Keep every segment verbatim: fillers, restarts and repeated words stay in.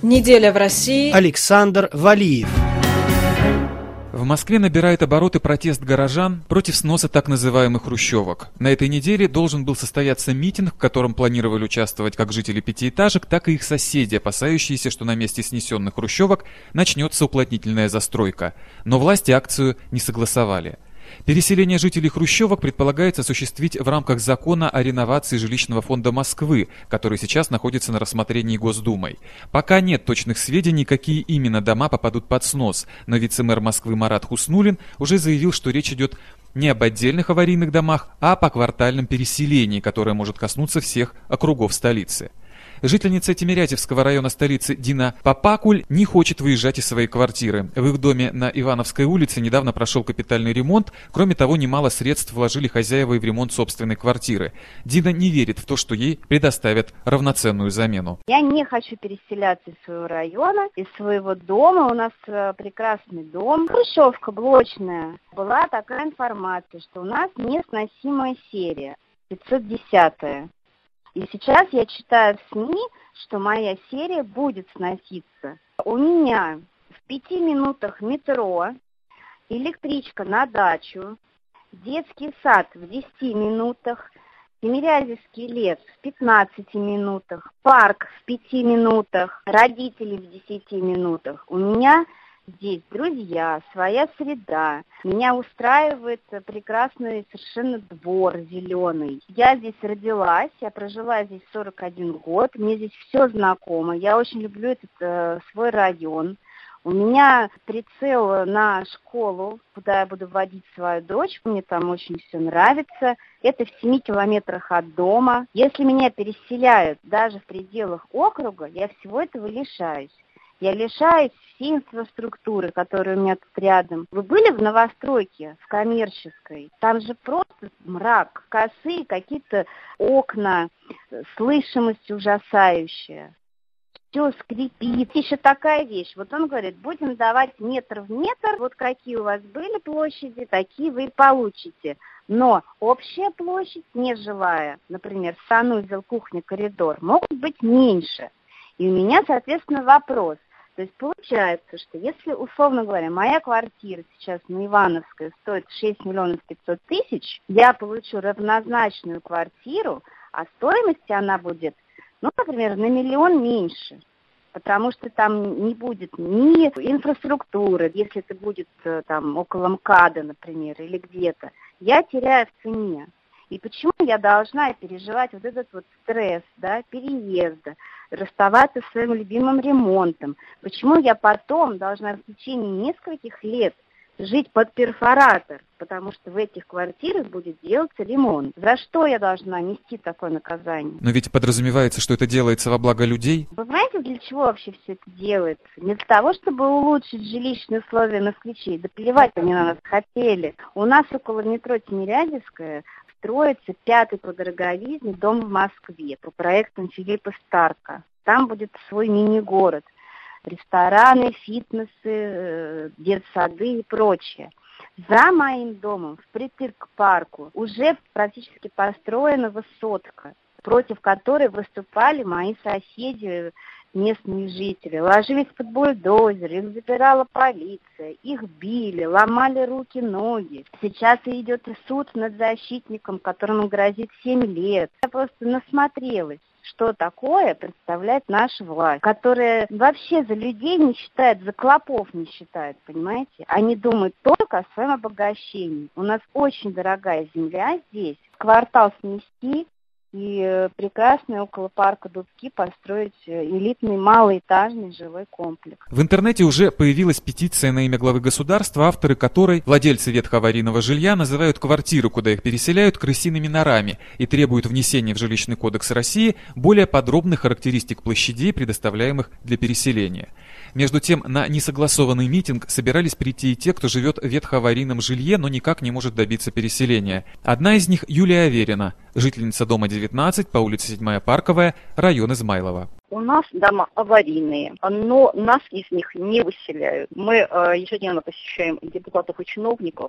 Неделя в России. Александр Валиев. В Москве набирает обороты протест горожан против сноса так называемых хрущевок. На этой неделе должен был состояться митинг, в котором планировали участвовать как жители пятиэтажек, так и их соседи, опасающиеся, что на месте снесенных хрущевок начнется уплотнительная застройка. Но власти акцию не согласовали. Переселение жителей хрущевок предполагается осуществить в рамках закона о реновации жилищного фонда Москвы, который сейчас находится на рассмотрении Госдумой. Пока нет точных сведений, какие именно дома попадут под снос, но вице-мэр Москвы Марат Хуснуллин уже заявил, что речь идет не об отдельных аварийных домах, а о поквартальном переселении, которое может коснуться всех округов столицы. Жительница Тимирязевского района столицы Дина Папакуль не хочет выезжать из своей квартиры. В их доме на Ивановской улице недавно прошел капитальный ремонт. Кроме того, немало средств вложили хозяева и в ремонт собственной квартиры. Дина не верит в то, что ей предоставят равноценную замену. Я не хочу переселяться из своего района, из своего дома. У нас прекрасный дом. Хрущевка блочная. Была такая информация, что у нас несносимая серия, пятьсот десятая. И сейчас я читаю в СМИ, что моя серия будет сноситься. У меня в пяти минутах метро, электричка на дачу, детский сад в десяти минутах, Тимирязевский лес в пятнадцати минутах, парк в пяти минутах, родители в десяти минутах. У меня здесь друзья, своя среда. Меня устраивает прекрасный совершенно двор зеленый. Я здесь родилась, я прожила здесь сорок один год, мне здесь все знакомо. Я очень люблю этот э, свой район. У меня прицел на школу, куда я буду вводить свою дочь. Мне там очень все нравится. Это в семи километрах от дома. Если меня переселяют даже в пределах округа, я всего этого лишаюсь. Я лишаюсь всей инфраструктуры, которая у меня тут рядом. Вы были в новостройке, в коммерческой? Там же просто мрак, косые какие-то окна, слышимость ужасающая. Все скрипит. Еще такая вещь. Вот он говорит, будем давать метр в метр. Вот какие у вас были площади, такие вы и получите. Но общая площадь нежилая, например, санузел, кухня, коридор, могут быть меньше. И у меня, соответственно, вопрос. То есть получается, что если, условно говоря, моя квартира сейчас на Ивановской стоит шесть миллионов пятьсот тысяч, я получу равнозначную квартиру, а стоимость она будет, ну, например, на миллион меньше. Потому что там не будет ни инфраструктуры, если это будет там около МКАДа, например, или где-то, я теряю в цене. И почему я должна переживать вот этот вот стресс, да, переезда, расставаться с своим любимым ремонтом? Почему я потом должна в течение нескольких лет жить под перфоратор? Потому что в этих квартирах будет делаться ремонт. За что я должна нести такое наказание? Но ведь подразумевается, что это делается во благо людей. Вы знаете, для чего вообще все это делается? Не для того, чтобы улучшить жилищные условия москвичей. Да плевать они на нас хотели. У нас около метро Тимирязевская строится пятый по дороговизне дом в Москве по проектам Филиппа Старка. Там будет свой мини-город. Рестораны, фитнесы, детсады и прочее. За моим домом, впритык к парку, уже практически построена высотка, против которой выступали мои соседи, местные жители. Ложились под бульдозер, их забирала полиция, их били, ломали руки, ноги. Сейчас идет суд над защитником, которому грозит семь лет. Я просто насмотрелась, что такое представляет наша власть, которая вообще за людей не считает, за клопов не считает, понимаете? Они думают только о своем обогащении. У нас очень дорогая земля здесь. Квартал снести и прекрасный около парка Дубки построить элитный малоэтажный жилой комплекс. В интернете уже появилась петиция на имя главы государства, авторы которой, владельцы ветхоаварийного жилья, называют квартиры, куда их переселяют, крысиными норами и требуют внесения в Жилищный кодекс России более подробных характеристик площадей, предоставляемых для переселения. Между тем, на несогласованный митинг собирались прийти и те, кто живет в ветхоаварийном жилье, но никак не может добиться переселения. Одна из них Юлия Аверина, жительница дома девятнадцать по улице седьмая Парковая, район Измайлово. У нас дома аварийные, но нас из них не выселяют. Мы ежедневно посещаем депутатов и чиновников,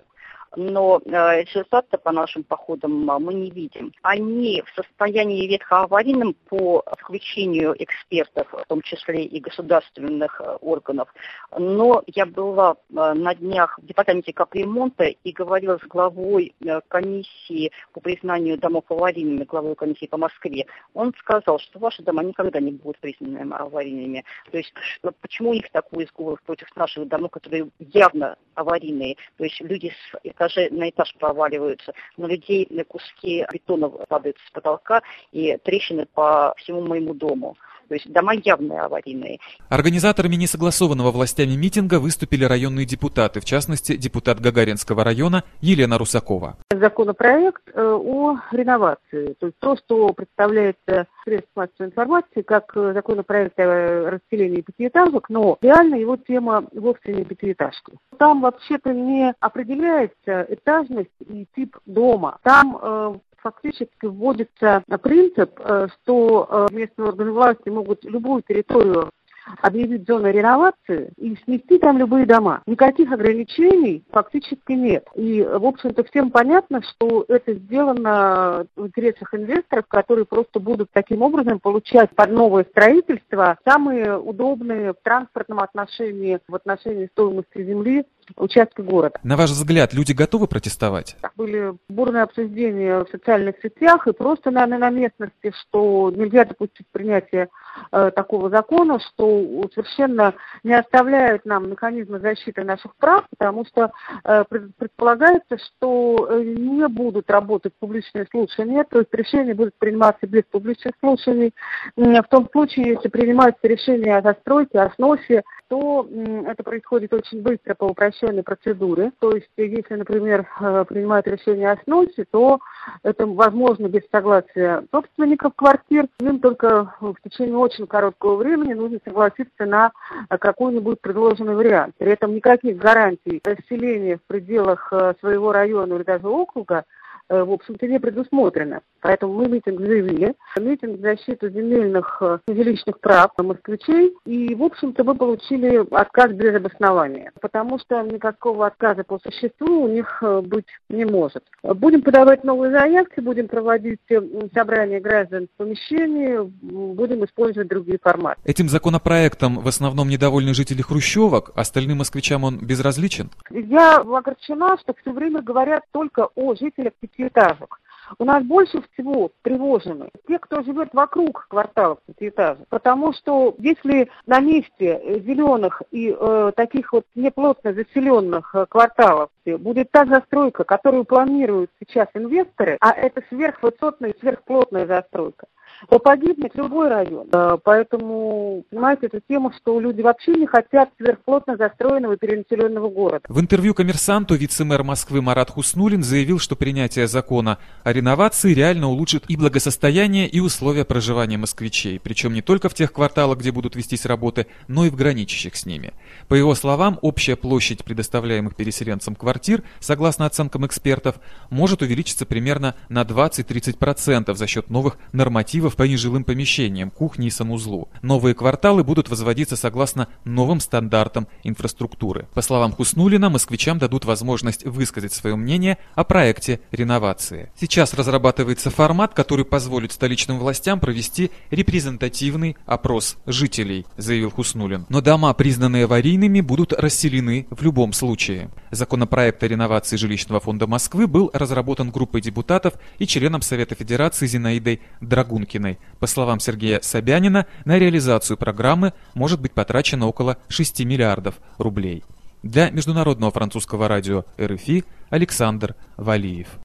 но э, результата по нашим походам э, мы не видим. Они в состоянии ветхоаварийном по заключению экспертов, в том числе и государственных э, органов. Но я была э, на днях в департаменте капремонта и говорила с главой э, комиссии по признанию домов аварийными, главой комиссии по Москве. Он сказал, что ваши дома никогда не будут признаны аварийными. То есть что, почему у них такой изговор против наших домов, которые явно аварийные, то есть люди с этажа на этаж проваливаются, на людей на куски бетона падают с потолка и трещины по всему моему дому. То есть дома явно аварийные. Организаторами несогласованного властями митинга выступили районные депутаты, в частности, депутат Гагаринского района Елена Русакова. Законопроект о реновации, то есть то, что представляется средств массовой информации как законопроект о расселении пятиэтажек, но реально его тема вовсе не пятиэтажки. Там вообще-то не определяется этажность и тип дома. Там э, фактически вводится принцип, что местные органы власти могут любую территорию объявить зоной реновации и снести там любые дома. Никаких ограничений фактически нет. И, в общем-то, всем понятно, что это сделано в интересах инвесторов, которые просто будут таким образом получать под новое строительство самые удобные в транспортном отношении, в отношении стоимости земли, участки города. На ваш взгляд, люди готовы протестовать? Были бурные обсуждения в социальных сетях и просто, наверное, на местности, что нельзя допустить принятия э, такого закона, что совершенно не оставляет нам механизмы защиты наших прав, потому что э, предполагается, что не будут работать публичные слушания, то есть решения будут приниматься без публичных слушаний. В том случае, если принимается решение о застройке, о сносе, то это происходит очень быстро по упрощенной процедуре. То есть, если, например, принимают решение о сносе, то это возможно без согласия собственников квартир. Им только в течение очень короткого времени нужно согласиться на какой-нибудь предложенный вариант. При этом никаких гарантий расселения в пределах своего района или даже округа в общем-то, не предусмотрено. Поэтому мы митинг заявили. Митинг в защиту земельных и жилищных прав москвичей. И, в общем-то, мы получили отказ без обоснования. Потому что никакого отказа по существу у них быть не может. Будем подавать новые заявки, будем проводить собрания граждан в помещении, будем использовать другие форматы. Этим законопроектом в основном недовольны жители хрущевок, остальным москвичам он безразличен? Я огорчена, что все время говорят только о жителях пятиэтажек. У нас больше всего тревожены те, кто живет вокруг кварталов пятиэтажек, потому что если на месте зеленых и э, таких вот неплотно заселенных э, кварталов будет та застройка, которую планируют сейчас инвесторы, а это сверхвысотная и сверхплотная застройка, то погибнет любой район. Поэтому, понимаете, эту тему, что люди вообще не хотят сверхплотно застроенного и перенаселенного города. В интервью «Коммерсанту» вице-мэр Москвы Марат Хуснуллин заявил, что принятие закона о реновации реально улучшит и благосостояние, и условия проживания москвичей. Причем не только в тех кварталах, где будут вестись работы, но и в граничащих с ними. По его словам, общая площадь предоставляемых переселенцам квартир, согласно оценкам экспертов, может увеличиться примерно на двадцать-тридцать процентов за счет новых нормативов по нежилым помещениям, кухне и санузлу. Новые кварталы будут возводиться согласно новым стандартам инфраструктуры. По словам Хуснуллина, москвичам дадут возможность высказать свое мнение о проекте реновации. Сейчас разрабатывается формат, который позволит столичным властям провести репрезентативный опрос жителей, заявил Хуснуллин. Но дома, признанные аварийными, будут расселены в любом случае. Законопроект о реновации жилищного фонда Москвы был разработан группой депутатов и членом Совета Федерации Зинаидой Драгункиной. По словам Сергея Собянина, на реализацию программы может быть потрачено около шести миллиардов рублей. Для Международного французского радио эр эф и Александр Валиев.